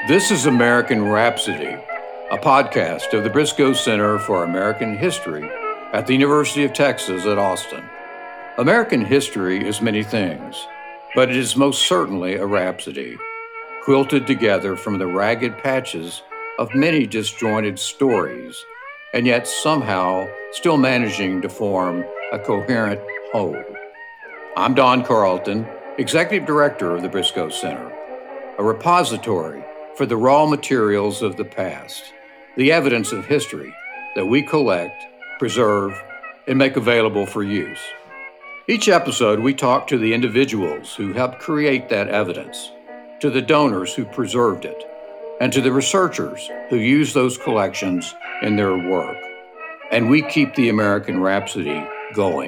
This is American Rhapsody, a podcast of the Briscoe Center for American History at the University of Texas at Austin. American history is many things, but it is most certainly a rhapsody, quilted together from the ragged patches of many disjointed stories, and yet somehow still managing to form a coherent whole. I'm Don Carlton, Executive Director of the Briscoe Center, a repository for the raw materials of the past, the evidence of history that we collect, preserve, and make available for use. Each episode, we talk to the individuals who helped create that evidence, to the donors who preserved it, and to the researchers who use those collections in their work. And we keep the American Rhapsody going.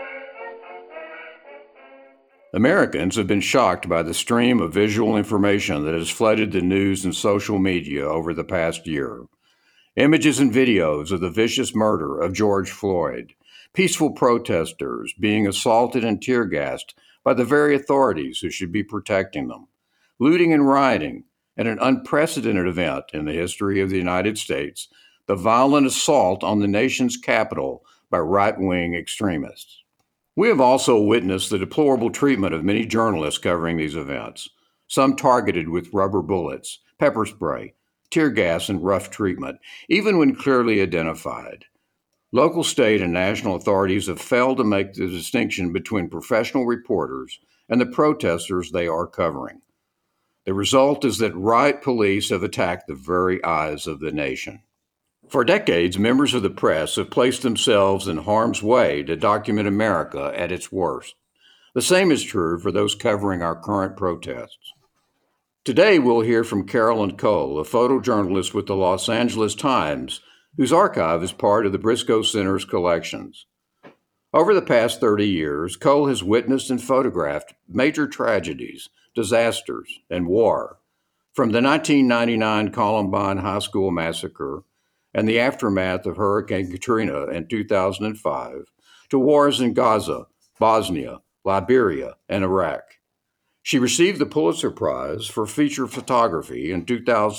Americans have been shocked by the stream of visual information that has flooded the news and social media over the past year. Images and videos of the vicious murder of George Floyd, peaceful protesters being assaulted and tear-gassed by the very authorities who should be protecting them, looting and rioting, and an unprecedented event in the history of the United States, the violent assault on the nation's capital by right-wing extremists. We have also witnessed the deplorable treatment of many journalists covering these events, some targeted with rubber bullets, pepper spray, tear gas, and rough treatment, even when clearly identified. Local, state, and national authorities have failed to make the distinction between professional reporters and the protesters they are covering. The result is that riot police have attacked the very eyes of the nation. For decades, members of the press have placed themselves in harm's way to document America at its worst. The same is true for those covering our current protests. Today, we'll hear from Carolyn Cole, a photojournalist with the Los Angeles Times, whose archive is part of the Briscoe Center's collections. Over the past 30 years, Cole has witnessed and photographed major tragedies, disasters, and war, from the 1999 Columbine High School massacre and the aftermath of Hurricane Katrina in 2005, to wars in Gaza, Bosnia, Liberia, and Iraq. She received the Pulitzer Prize for feature photography in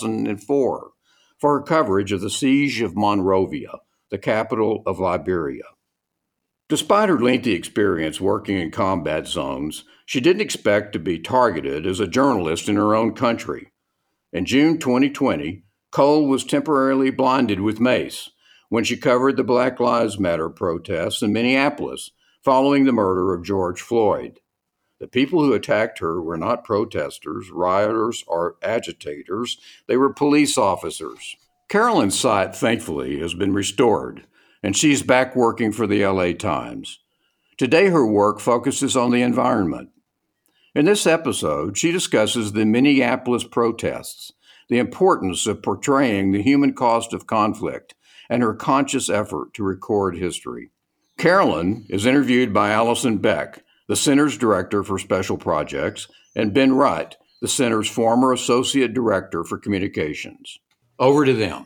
2004 for her coverage of the siege of Monrovia, the capital of Liberia. Despite her lengthy experience working in combat zones, she didn't expect to be targeted as a journalist in her own country. In June 2020, Cole was temporarily blinded with mace when she covered the Black Lives Matter protests in Minneapolis following the murder of George Floyd. The people who attacked her were not protesters, rioters, or agitators. They were police officers. Carolyn's sight, thankfully, has been restored, and she's back working for the LA Times. Today, her work focuses on the environment. In this episode, she discusses the Minneapolis protests, the importance of portraying the human cost of conflict, and her conscious effort to record history. Carolyn is interviewed by Allison Beck, the Center's Director for Special Projects, and Ben Wright, the Center's former Associate Director for Communications. Over to them.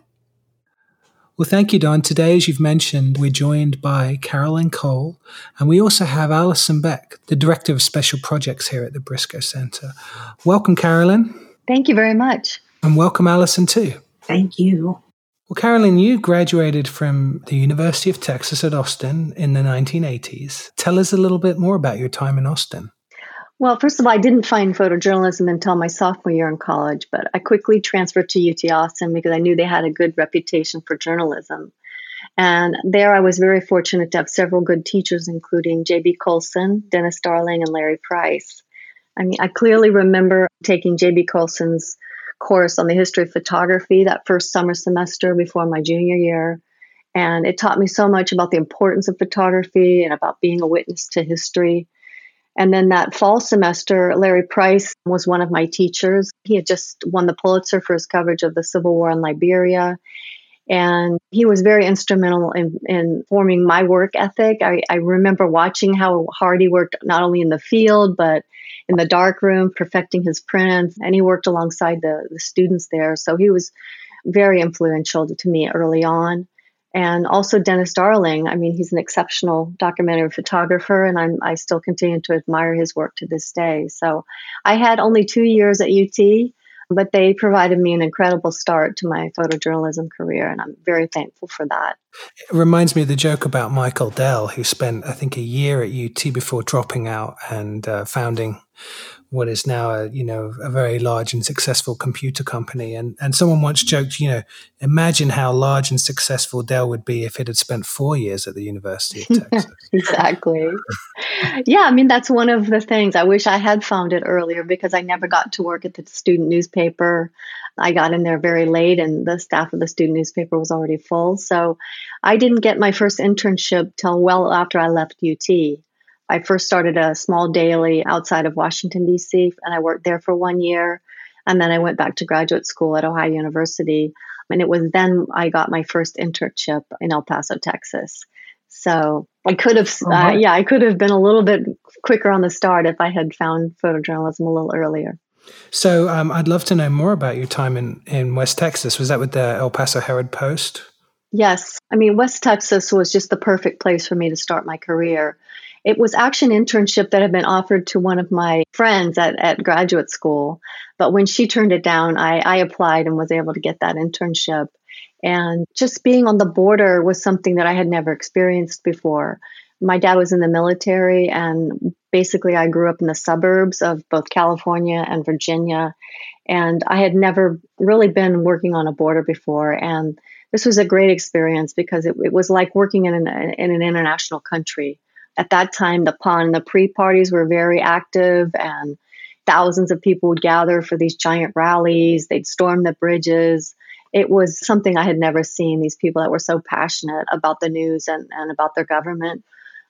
Well, thank you, Don. Today, as you've mentioned, we're joined by Carolyn Cole, and we also have Allison Beck, the Director of Special Projects here at the Briscoe Center. Welcome, Carolyn. Thank you very much. And welcome, Allison, too. Thank you. Well, Carolyn, you graduated from the University of Texas at Austin in the 1980s. Tell us a little bit more about your time in Austin. Well, first of all, I didn't find photojournalism until my sophomore year in college, but I quickly transferred to UT Austin because I knew they had a good reputation for journalism. And there I was very fortunate to have several good teachers, including J.B. Colson, Dennis Darling, and Larry Price. I mean, I clearly remember taking J.B. Colson's course on the history of photography that first summer semester before my junior year. And it taught me so much about the importance of photography and about being a witness to history. And then that fall semester, Larry Price was one of my teachers. He had just won the Pulitzer for his coverage of the Civil War in Liberia. And he was very instrumental in forming my work ethic. I remember watching how hard he worked, not only in the field, but in the darkroom, perfecting his prints. And he worked alongside the students there. So he was very influential to me early on. And also Dennis Darling. I mean, he's an exceptional documentary photographer, and I still continue to admire his work to this day. So I had only 2 years at UT. But they provided me an incredible start to my photojournalism career, and I'm very thankful for that. It reminds me of the joke about Michael Dell, who spent, I think, a year at UT before dropping out and founding what is now a very large and successful computer company. And someone once joked, imagine how large and successful Dell would be if it had spent 4 years at the University of Texas. Exactly. Yeah, I mean, that's one of the things. I wish I had found it earlier because I never got to work at the student newspaper. I got in there very late and the staff of the student newspaper was already full. So I didn't get my first internship till well after I left UT. I first started a small daily outside of Washington, D.C., and I worked there for 1 year. And then I went back to graduate school at Ohio University. And it was then I got my first internship in El Paso, Texas. So I could have, I could have been a little bit quicker on the start if I had found photojournalism a little earlier. So I'd love to know more about your time in West Texas. Was that with the El Paso Herald-Post? Yes. I mean, West Texas was just the perfect place for me to start my career. It was actually an internship that had been offered to one of my friends at graduate school. But when she turned it down, I applied and was able to get that internship. And just being on the border was something that I had never experienced before. My dad was in the military, and basically I grew up in the suburbs of both California and Virginia. And I had never really been working on a border before. And this was a great experience because it was like working in an international country. At that time, the PON and the pre-parties were very active, and thousands of people would gather for these giant rallies. They'd storm the bridges. It was something I had never seen, these people that were so passionate about the news and about their government.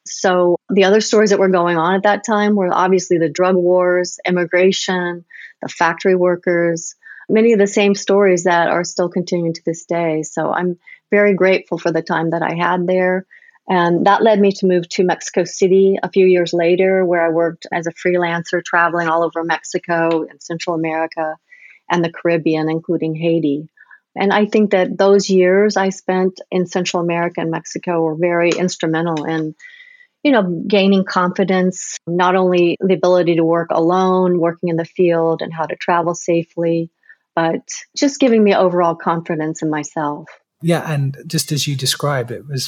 So the other stories that were going on at that time were obviously the drug wars, immigration, the factory workers, many of the same stories that are still continuing to this day. So I'm very grateful for the time that I had there. And that led me to move to Mexico City a few years later, where I worked as a freelancer traveling all over Mexico and Central America and the Caribbean, including Haiti. And I think that those years I spent in Central America and Mexico were very instrumental in, gaining confidence, not only the ability to work alone, working in the field and how to travel safely, but just giving me overall confidence in myself. Yeah. And just as you described,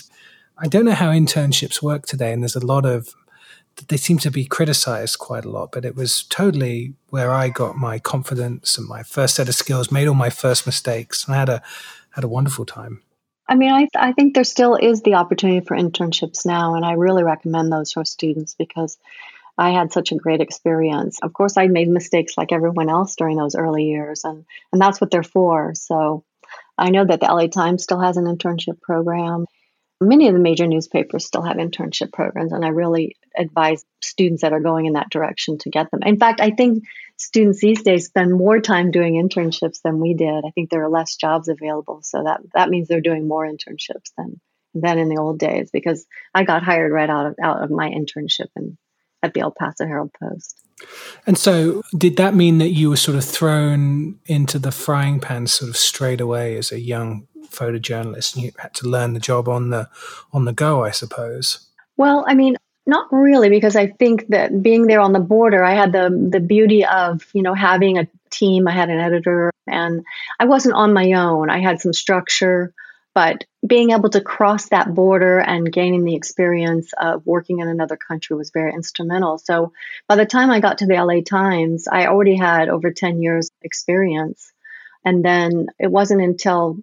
I don't know how internships work today, and there's a lot of, they seem to be criticized quite a lot, but it was totally where I got my confidence and my first set of skills, made all my first mistakes, and I had a wonderful time. I mean, I think there still is the opportunity for internships now, and I really recommend those for students because I had such a great experience. Of course, I made mistakes like everyone else during those early years, and that's what they're for. So I know that the LA Times still has an internship program. Many of the major newspapers still have internship programs, and I really advise students that are going in that direction to get them. In fact, I think students these days spend more time doing internships than we did. I think there are less jobs available, so that means they're doing more internships than in the old days, because I got hired right out of my internship at the El Paso Herald-Post. And so did that mean that you were sort of thrown into the frying pan sort of straight away as a young photojournalist, and you had to learn the job on the go, I suppose? Well, I mean, not really, because I think that being there on the border, I had the beauty of, having a team. I had an editor, and I wasn't on my own. I had some structure, but being able to cross that border and gaining the experience of working in another country was very instrumental. So by the time I got to the LA Times, I already had over 10 years experience. And then it wasn't until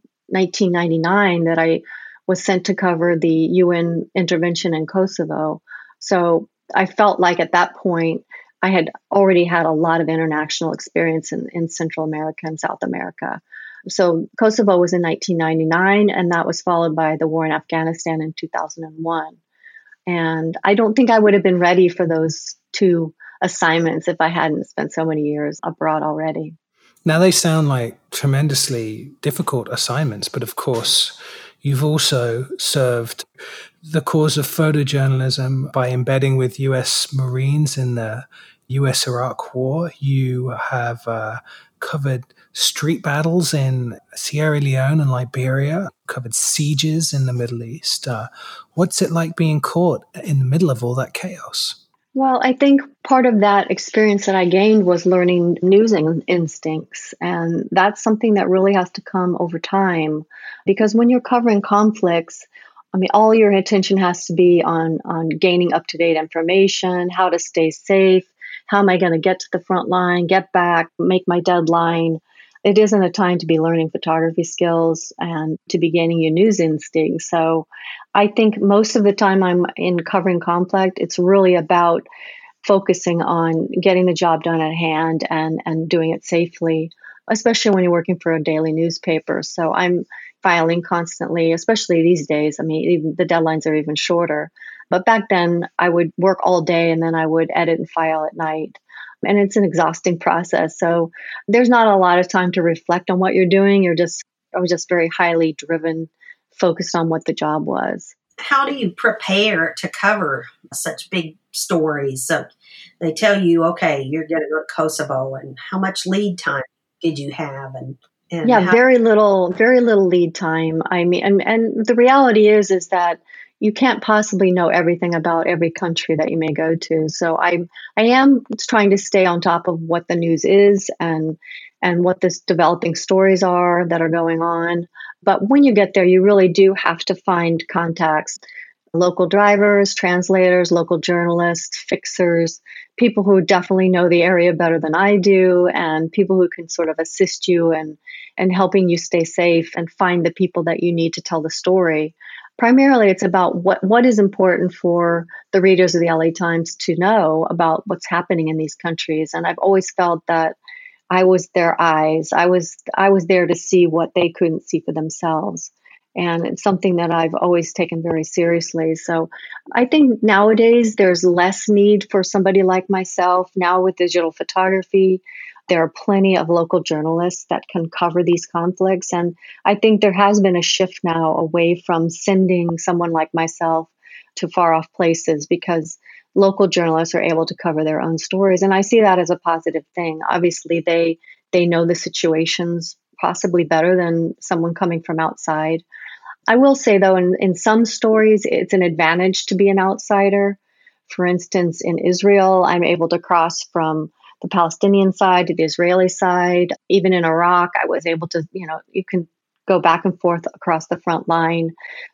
1999 that I was sent to cover the UN intervention in Kosovo. So I felt like at that point, I had already had a lot of international experience in Central America and South America. So Kosovo was in 1999, and that was followed by the war in Afghanistan in 2001. And I don't think I would have been ready for those two assignments if I hadn't spent so many years abroad already. Now, they sound like tremendously difficult assignments, but of course, you've also served the cause of photojournalism by embedding with U.S. Marines in the U.S.-Iraq War. You have covered street battles in Sierra Leone and Liberia, covered sieges in the Middle East. What's it like being caught in the middle of all that chaos? Well, I think part of that experience that I gained was learning news instincts. And that's something that really has to come over time. Because when you're covering conflicts, I mean, all your attention has to be on gaining up to date information, how to stay safe, how am I going to get to the front line, get back, make my deadline. It isn't a time to be learning photography skills and to be gaining your news instincts. So I think most of the time I'm in covering conflict, it's really about focusing on getting the job done at hand and doing it safely, especially when you're working for a daily newspaper. So I'm filing constantly, especially these days. I mean, even the deadlines are even shorter. But back then, I would work all day and then I would edit and file at night. And it's an exhausting process. So there's not a lot of time to reflect on what you're doing. I was just very highly driven, focused on what the job was. How do you prepare to cover such big stories? So they tell you, okay, you're going to go to Kosovo, and how much lead time did you have? And Yeah, how, very little lead time. I mean, and the reality is that you can't possibly know everything about every country that you may go to. So I am trying to stay on top of what the news is and what the developing stories are that are going on. But when you get there, you really do have to find contacts, local drivers, translators, local journalists, fixers, people who definitely know the area better than I do, and people who can sort of assist you and helping you stay safe and find the people that you need to tell the story. Primarily, it's about what is important for the readers of the LA Times to know about what's happening in these countries. And I've always felt that I was their eyes. I was there to see what they couldn't see for themselves. And it's something that I've always taken very seriously. So I think nowadays there's less need for somebody like myself. Now with digital photography, there are plenty of local journalists that can cover these conflicts. And I think there has been a shift now away from sending someone like myself to far off places because local journalists are able to cover their own stories. And I see that as a positive thing. Obviously, they know the situations possibly better than someone coming from outside. I will say, though, in some stories, it's an advantage to be an outsider. For instance, in Israel, I'm able to cross from the Palestinian side to the Israeli side. Even in Iraq, I was able to, you can go back and forth across the front line.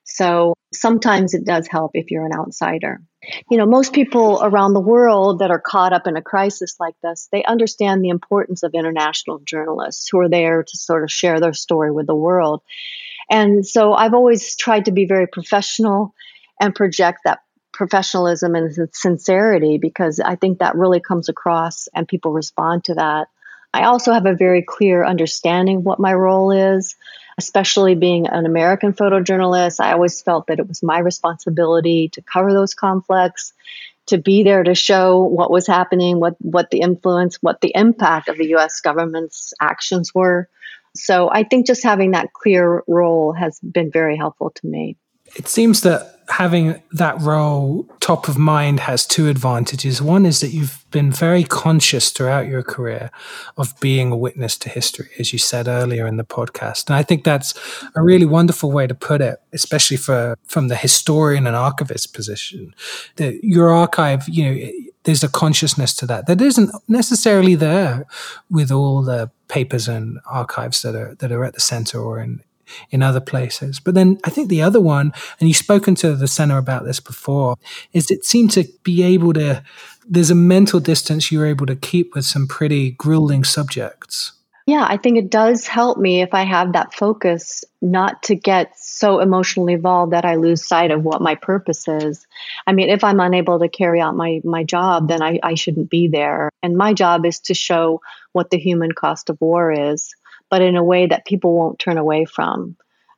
So sometimes it does help if you're an outsider. Most people around the world that are caught up in a crisis like this, they understand the importance of international journalists who are there to sort of share their story with the world. And so I've always tried to be very professional and project that professionalism and sincerity because I think that really comes across and people respond to that. I also have a very clear understanding of what my role is, especially being an American photojournalist. I always felt that it was my responsibility to cover those conflicts, to be there to show what was happening, what the influence, what the impact of the U.S. government's actions were. So I think just having that clear role has been very helpful to me. It seems that having that role top of mind has two advantages. One is that you've been very conscious throughout your career of being a witness to history, as you said earlier in the podcast. And I think that's a really wonderful way to put it, especially from the historian and archivist position. Your archive, there's a consciousness to that isn't necessarily there with all the papers and archives that are at the center or in other places. But then I think the other one, and you've spoken to the center about this before, is it seemed to be able to, there's a mental distance you're able to keep with some pretty grueling subjects. Yeah, I think it does help me if I have that focus not to get so emotionally involved that I lose sight of what my purpose is. I mean, if I'm unable to carry out my job, then I shouldn't be there. And my job is to show what the human cost of war is, but in a way that people won't turn away from.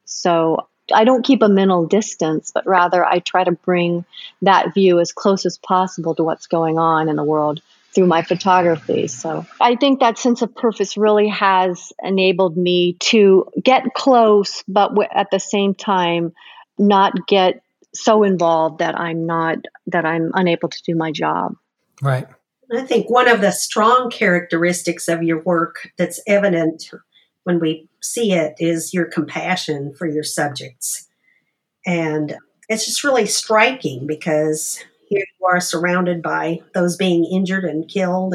So I don't keep a mental distance, but rather I try to bring that view as close as possible to what's going on in the world through my photography. So I think that sense of purpose really has enabled me to get close, but at the same time, not get so involved that I'm unable to do my job. Right. I think one of the strong characteristics of your work that's evident when we see it is your compassion for your subjects. And it's just really striking because You are surrounded by those being injured and killed,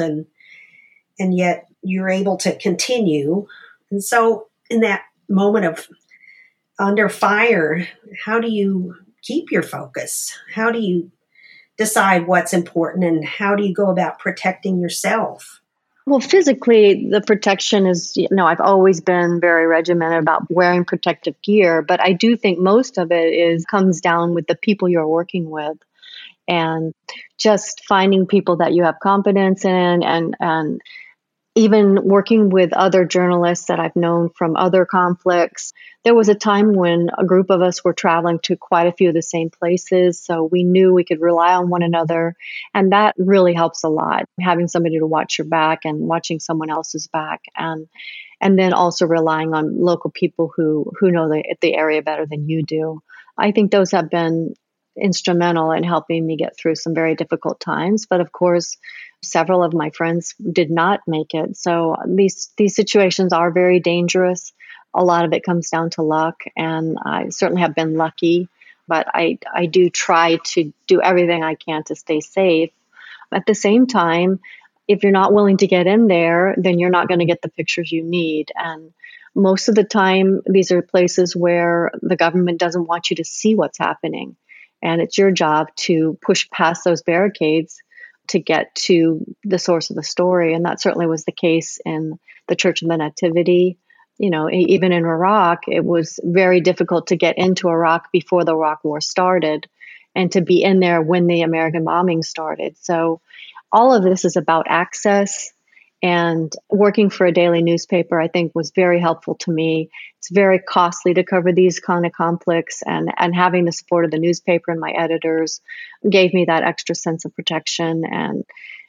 and yet you're able to continue. And so in that moment of under fire, how do you keep your focus? How do you decide what's important, and how do you go about protecting yourself? Well, physically, the protection is, I've always been very regimented about wearing protective gear, but I do think most of it comes down with the people you're working with, and just finding people that you have confidence in, and even working with other journalists that I've known from other conflicts. There was a time when a group of us were traveling to quite a few of the same places, so we knew we could rely on one another, and that really helps a lot, having somebody to watch your back and watching someone else's back, and then also relying on local people who know the area better than you do. I think those have been instrumental in helping me get through some very difficult times. But of course, several of my friends did not make it. So these situations are very dangerous. A lot of it comes down to luck, and I certainly have been lucky. But I do try to do everything I can to stay safe. At the same time, if you're not willing to get in there, then you're not going to get the pictures you need. And most of the time, these are places where the government doesn't want you to see what's happening. And it's your job to push past those barricades to get to the source of the story. And that certainly was the case in the Church of the Nativity. Even in Iraq, it was very difficult to get into Iraq before the Iraq War started, and to be in there when the American bombing started. So all of this is about access, and working for a daily newspaper, I think, was very helpful to me. It's very costly to cover these kind of conflicts, and having the support of the newspaper and my editors gave me that extra sense of protection and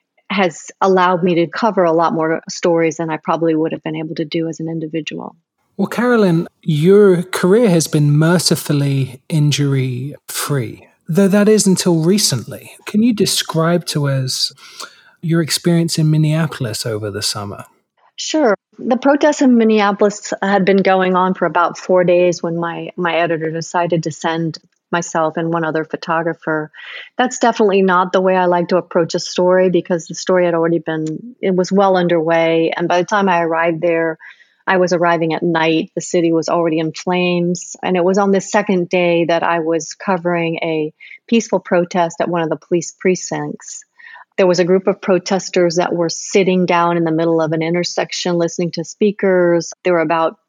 has allowed me to cover a lot more stories than I probably would have been able to do as an individual. Well, Carolyn, your career has been mercifully injury-free, though that is until recently. Can you describe to us your experience in Minneapolis over the summer? Sure. The protests in Minneapolis had been going on for about 4 days when my editor decided to send myself and one other photographer. That's definitely not the way I like to approach a story, because the story had already it was well underway. And by the time I arrived there, I was arriving at night. The city was already in flames. And it was on the second day that I was covering a peaceful protest at one of the police precincts. There was a group of protesters that were sitting down in the middle of an intersection listening to speakers. There were about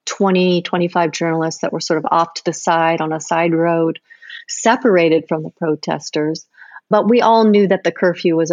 20, 25 journalists that were sort of off to the side on a side road, separated from the protesters. But we all knew that the curfew was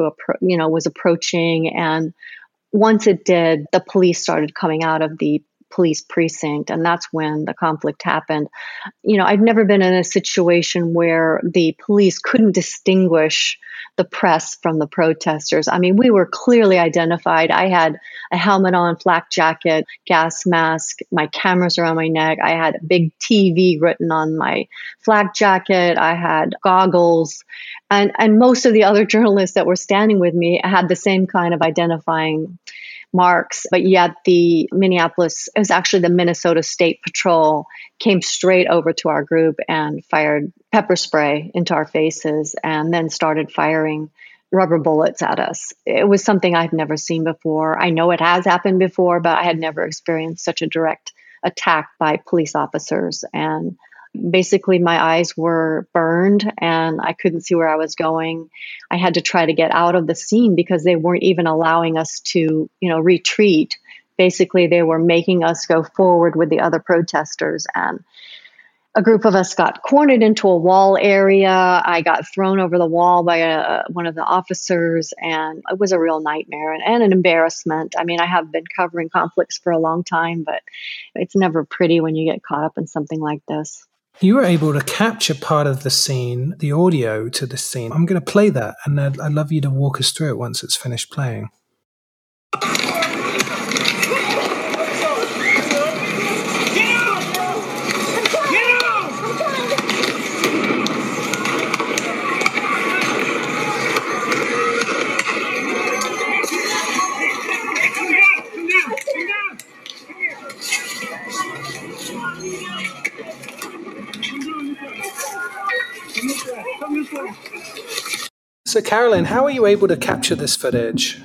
was approaching. And once it did, the police started coming out of the police precinct, and that's when the conflict happened. I've never been in a situation where the police couldn't distinguish the press from the protesters. I mean, we were clearly identified. I had a helmet on, flak jacket, gas mask, my cameras around my neck. I had a big TV written on my flak jacket. I had goggles, and most of the other journalists that were standing with me had the same kind of identifying marks. But yet it was actually the Minnesota State Patrol, came straight over to our group and fired pepper spray into our faces, and then started firing rubber bullets at us. It was something I've never seen before. I know it has happened before, but I had never experienced such a direct attack by police officers. And basically, my eyes were burned and I couldn't see where I was going. I had to try to get out of the scene because they weren't even allowing us to, retreat. Basically, they were making us go forward with the other protesters. And a group of us got cornered into a wall area. I got thrown over the wall by one of the officers, and it was a real nightmare and an embarrassment. I mean, I have been covering conflicts for a long time, but it's never pretty when you get caught up in something like this. You were able to capture part of the scene, the audio to the scene. I'm going to play that, and I'd love you to walk us through it once it's finished playing. So, Carolyn, how were you able to capture this footage?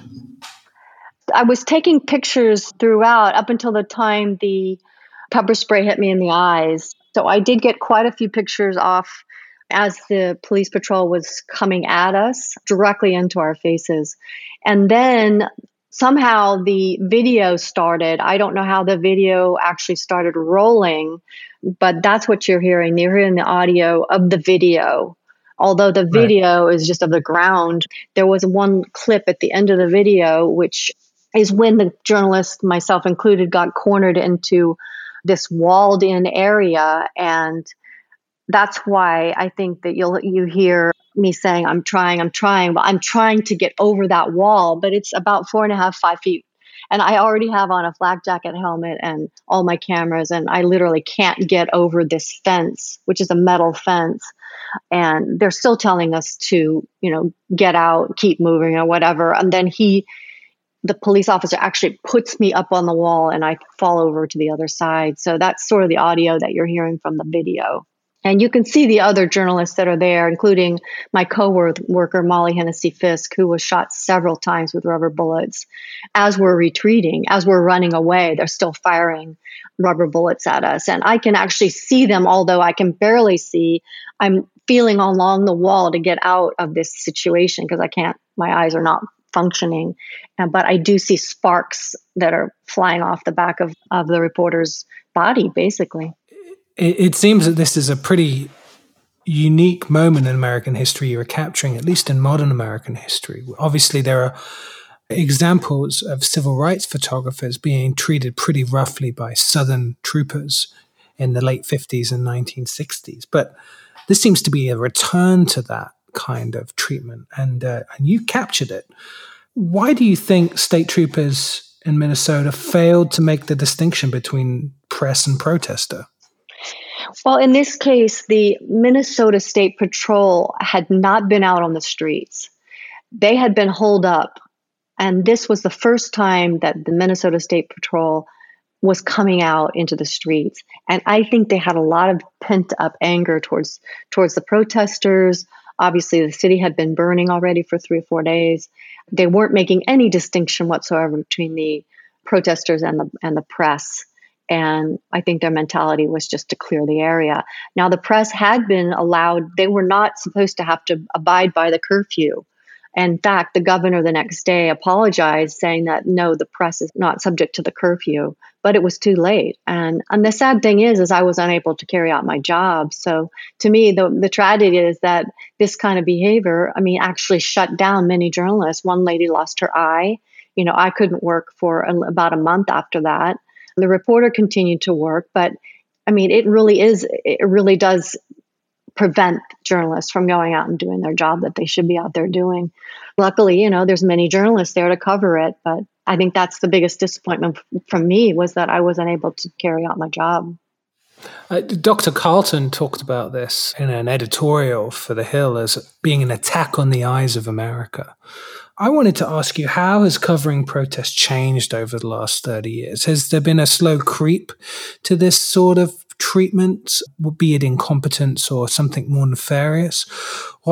I was taking pictures throughout up until the time the pepper spray hit me in the eyes. So I did get quite a few pictures off as the police patrol was coming at us directly into our faces. And then somehow the video started. I don't know how the video actually started rolling, but that's what you're hearing. You're hearing the audio of the video. Although the video is just of the ground, there was one clip at the end of the video, which is when the journalist, myself included, got cornered into this walled in area. And that's why I think that you hear me saying, I'm trying, but I'm trying to get over that wall, but it's about 4.5, 5 feet. And I already have on a flak jacket helmet and all my cameras, and I literally can't get over this fence, which is a metal fence. And they're still telling us to, get out, keep moving or whatever. And then the police officer actually puts me up on the wall and I fall over to the other side. So that's sort of the audio that you're hearing from the video. And you can see the other journalists that are there, including my co-worker, Molly Hennessy Fisk, who was shot several times with rubber bullets. As we're retreating, as we're running away, they're still firing rubber bullets at us. And I can actually see them, although I can barely see. I'm feeling along the wall to get out of this situation because my eyes are not functioning. But I do see sparks that are flying off the back of the reporter's body, basically. It seems that this is a pretty unique moment in American history you were capturing, at least in modern American history. Obviously, there are examples of civil rights photographers being treated pretty roughly by Southern troopers in the late 50s and 1960s. But this seems to be a return to that kind of treatment, and you captured it. Why do you think state troopers in Minnesota failed to make the distinction between press and protester? Well, in this case, the Minnesota State Patrol had not been out on the streets. They had been holed up. And this was the first time that the Minnesota State Patrol was coming out into the streets. And I think they had a lot of pent up anger towards the protesters. Obviously, the city had been burning already for 3 or 4 days. They weren't making any distinction whatsoever between the protesters and the press. And I think their mentality was just to clear the area. Now, the press had been allowed, they were not supposed to have to abide by the curfew. In fact, the governor the next day apologized, saying that, no, the press is not subject to the curfew, but it was too late. And the sad thing is I was unable to carry out my job. So to me, the tragedy is that this kind of behavior, actually shut down many journalists. One lady lost her eye. I couldn't work for about a month after that. The reporter continued to work, but it really does prevent journalists from going out and doing their job that they should be out there doing. Luckily, there's many journalists there to cover it, but I think that's the biggest disappointment from me was that I wasn't able to carry out my job. Dr. Carlton talked about this in an editorial for The Hill as being an attack on the eyes of America. I wanted to ask you, how has covering protests changed over the last 30 years? Has there been a slow creep to this sort of treatment, be it incompetence or something more nefarious? Or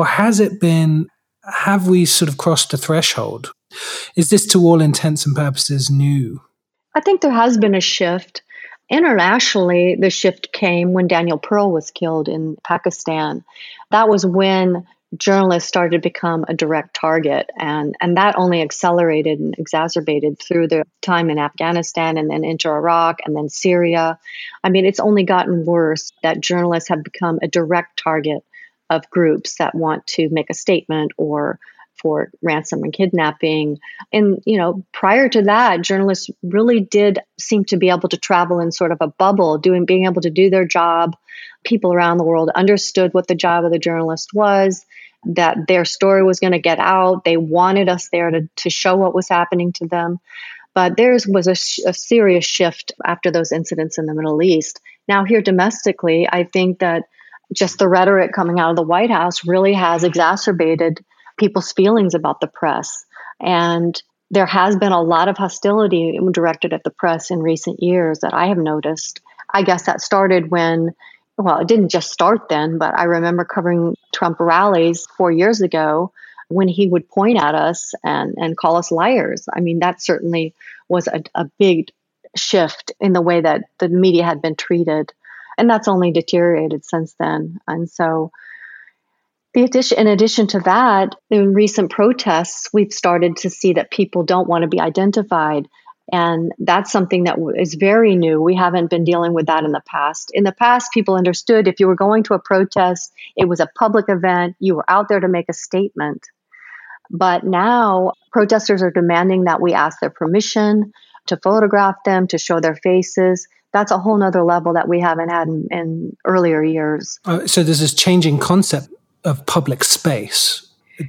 have we sort of crossed the threshold? Is this to all intents and purposes new? I think there has been a shift. Internationally, the shift came when Daniel Pearl was killed in Pakistan. That was when journalists started to become a direct target. And that only accelerated and exacerbated through the time in Afghanistan and then into Iraq and then Syria. It's only gotten worse that journalists have become a direct target of groups that want to make a statement or for ransom and kidnapping. And, prior to that, journalists really did seem to be able to travel in sort of a bubble, being able to do their job. People around the world understood what the job of the journalist was, that their story was going to get out. They wanted us there to show what was happening to them. But there was a serious shift after those incidents in the Middle East. Now, here domestically, I think that just the rhetoric coming out of the White House really has exacerbated people's feelings about the press. And there has been a lot of hostility directed at the press in recent years that I have noticed. I guess that started it didn't just start then, but I remember covering Trump rallies 4 years ago. when he would point at us and call us liars. I mean, that certainly was a big shift in the way that the media had been treated. And that's only deteriorated since then. And so, in addition to that, in recent protests, we've started to see that people don't want to be identified. And that's something that is very new. We haven't been dealing with that in the past. In the past, people understood if you were going to a protest, it was a public event, you were out there to make a statement. But now protesters are demanding that we ask their permission to photograph them, to show their faces. That's a whole nother level that we haven't had in earlier years. So there's this changing concept of public space.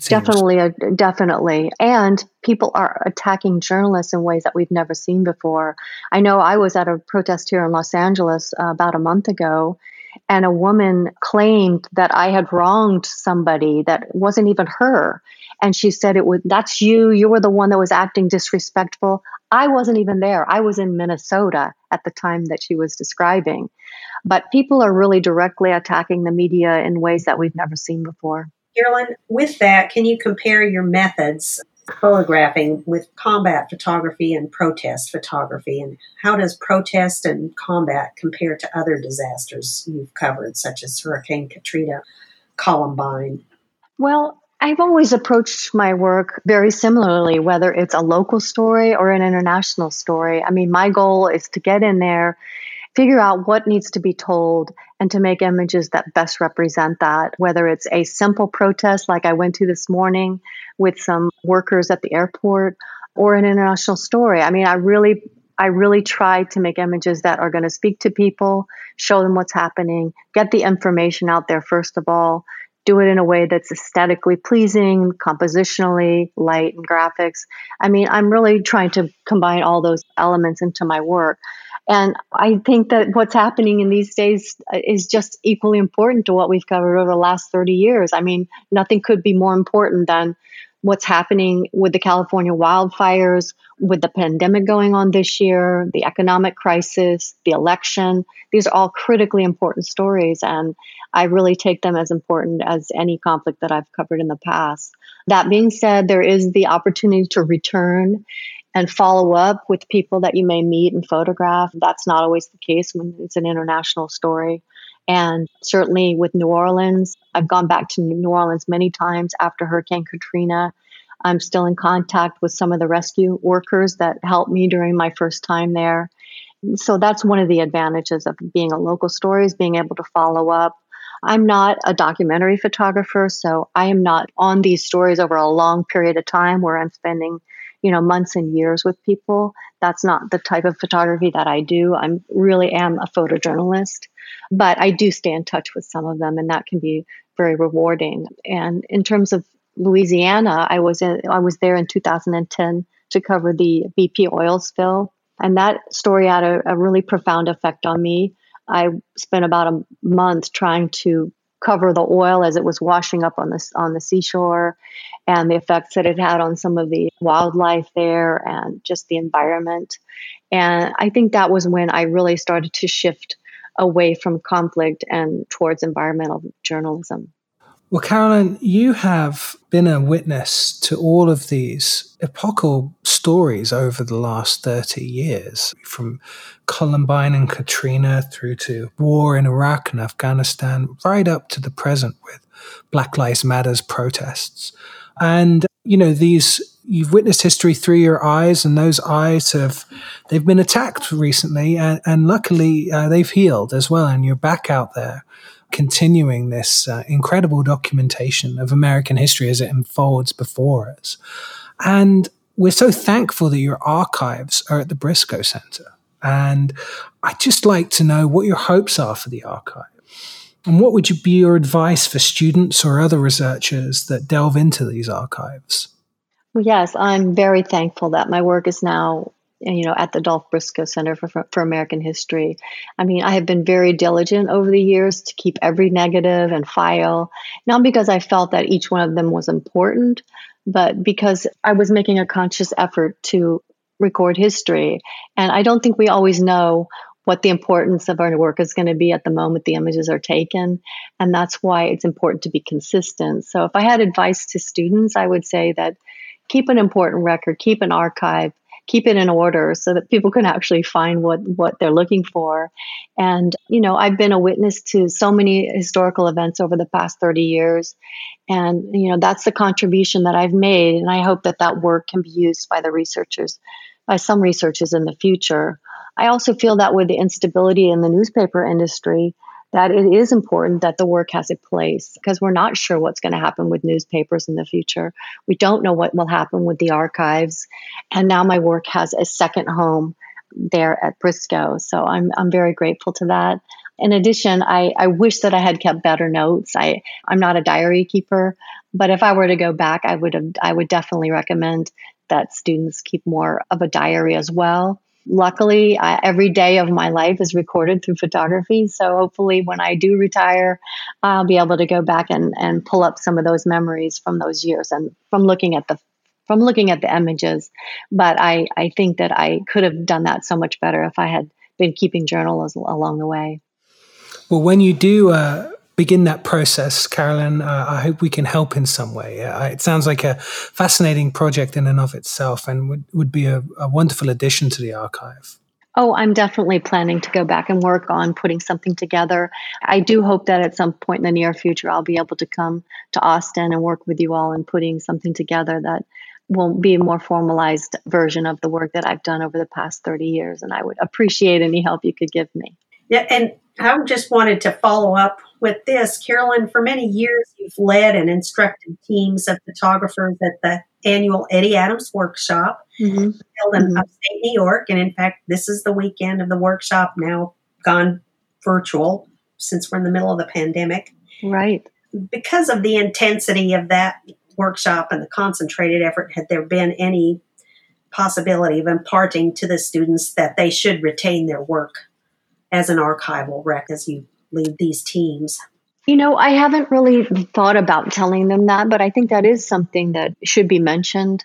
Definitely. And people are attacking journalists in ways that we've never seen before. I know I was at a protest here in Los Angeles about a month ago, and a woman claimed that I had wronged somebody that wasn't even her. And she said, that's you. You were the one that was acting disrespectful. I wasn't even there. I was in Minnesota at the time that she was describing. But people are really directly attacking the media in ways that we've never seen before. Carolyn, with that, can you compare your methods photographing with combat photography and protest photography? And how does protest and combat compare to other disasters you've covered, such as Hurricane Katrina, Columbine? Well, I've always approached my work very similarly, whether it's a local story or an international story. I mean, my goal is to get in there, figure out what needs to be told, and to make images that best represent that, whether it's a simple protest like I went to this morning with some workers at the airport, or an international story. I mean, I really try to make images that are going to speak to people, show them what's happening, get the information out there first of all, do it in a way that's aesthetically pleasing, compositionally, light, and graphics. I mean, I'm really trying to combine all those elements into my work. And I think that what's happening in these days is just equally important to what we've covered over the last 30 years. I mean, nothing could be more important than what's happening with the California wildfires, with the pandemic going on this year, the economic crisis, the election. These are all critically important stories, and I really take them as important as any conflict that I've covered in the past. That being said, there is the opportunity to return and follow up with people that you may meet and photograph. That's not always the case when it's an international story. And certainly with New Orleans, I've gone back to New Orleans many times after Hurricane Katrina. I'm still in contact with some of the rescue workers that helped me during my first time there. So that's one of the advantages of being a local story, is being able to follow up. I'm not a documentary photographer, so I am not on these stories over a long period of time where I'm spending months and years with people. That's not the type of photography that I do. I really am a photojournalist, but I do stay in touch with some of them, and that can be very rewarding. And in terms of Louisiana, I was there in 2010 to cover the BP oil spill, and that story had a really profound effect on me. I spent about a month trying to cover the oil as it was washing up on the seashore, and the effects that it had on some of the wildlife there and just the environment. And I think that was when I really started to shift away from conflict and towards environmental journalism. Well, Carolyn, you have been a witness to all of these epochal stories over the last 30 years, from Columbine and Katrina through to war in Iraq and Afghanistan, right up to the present with Black Lives Matter's protests. And, you've witnessed history through your eyes, and those eyes they've been attacked recently, and luckily they've healed as well. And you're back out there continuing this incredible documentation of American history as it unfolds before us. And we're so thankful that your archives are at the Briscoe Center. And I'd just like to know what your hopes are for the archive. And what would be your advice for students or other researchers that delve into these archives? Yes, I'm very thankful that my work is now, at the Dolph Briscoe Center for American History. I mean, I have been very diligent over the years to keep every negative and file, not because I felt that each one of them was important, but because I was making a conscious effort to record history. And I don't think we always know what the importance of our work is going to be at the moment the images are taken. And that's why it's important to be consistent. So if I had advice to students, I would say that keep an important record, keep an archive, keep it in order so that people can actually find what they're looking for. And, I've been a witness to so many historical events over the past 30 years. And, that's the contribution that I've made. And I hope that work can be used by some researchers in the future. I also feel that with the instability in the newspaper industry, that it is important that the work has a place because we're not sure what's going to happen with newspapers in the future. We don't know what will happen with the archives. And now my work has a second home there at Briscoe. So I'm very grateful to that. In addition, I wish that I had kept better notes. I'm not a diary keeper, but if I were to go back, I would definitely recommend that students keep more of a diary as well. Luckily, every day of my life is recorded through photography. So hopefully when I do retire, I'll be able to go back and pull up some of those memories from those years and from looking at the images. But I think that I could have done that so much better if I had been keeping journals along the way. Well, when you do begin that process, Carolyn, I hope we can help in some way. It sounds like a fascinating project in and of itself and would be a wonderful addition to the archive. Oh, I'm definitely planning to go back and work on putting something together. I do hope that at some point in the near future, I'll be able to come to Austin and work with you all in putting something together that will be a more formalized version of the work that I've done over the past 30 years. And I would appreciate any help you could give me. Yeah, and I just wanted to follow up with this. Carolyn, for many years, you've led and instructed teams of photographers at the annual Eddie Adams Workshop held in upstate New York. And in fact, this is the weekend of the workshop, now gone virtual since we're in the middle of the pandemic. Right. Because of the intensity of that workshop and the concentrated effort, had there been any possibility of imparting to the students that they should retain their work as an archival rec as you lead these teams? I haven't really thought about telling them that, but I think that is something that should be mentioned.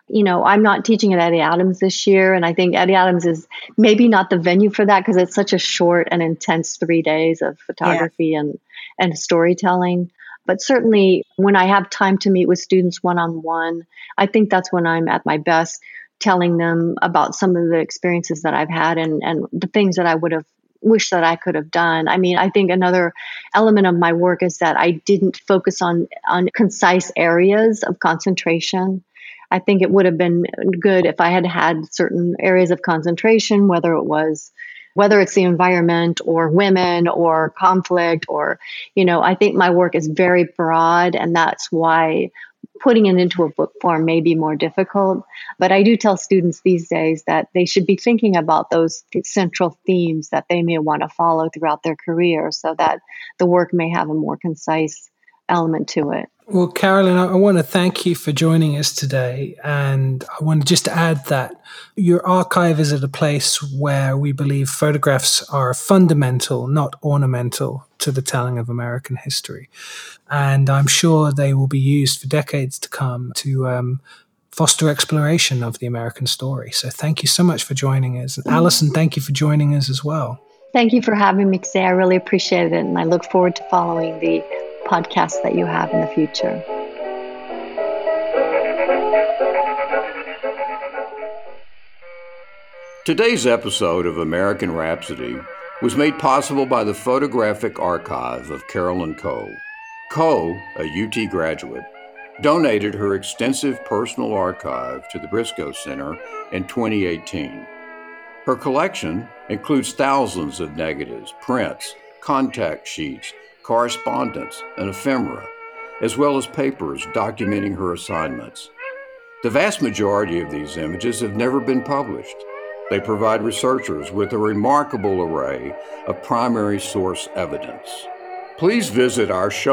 I'm not teaching at Eddie Adams this year, and I think Eddie Adams is maybe not the venue for that because it's such a short and intense 3 days of photography and storytelling. But certainly when I have time to meet with students one-on-one, I think that's when I'm at my best, telling them about some of the experiences that I've had and the things that I would have wished that I could have done. I mean, I think another element of my work is that I didn't focus on concise areas of concentration. I think it would have been good if I had had certain areas of concentration, whether it's the environment or women or conflict or, I think my work is very broad, and that's why putting it into a book form may be more difficult. But I do tell students these days that they should be thinking about those central themes that they may want to follow throughout their career so that the work may have a more concise element to it. Well, Carolyn, I want to thank you for joining us today. And I want to just add that your archive is at a place where we believe photographs are fundamental, not ornamental, to the telling of American history. And I'm sure they will be used for decades to come to foster exploration of the American story. So thank you so much for joining us. And Alison, thank you for joining us as well. Thank you for having me today. I really appreciate it. And I look forward to following the podcast that you have in the future. Today's episode of American Rhapsody was made possible by the Photographic Archive of Carolyn Cole. Cole, a UT graduate, donated her extensive personal archive to the Briscoe Center in 2018. Her collection includes thousands of negatives, prints, contact sheets, correspondence, and ephemera, as well as papers documenting her assignments. The vast majority of these images have never been published. They provide researchers with a remarkable array of primary source evidence. Please visit our show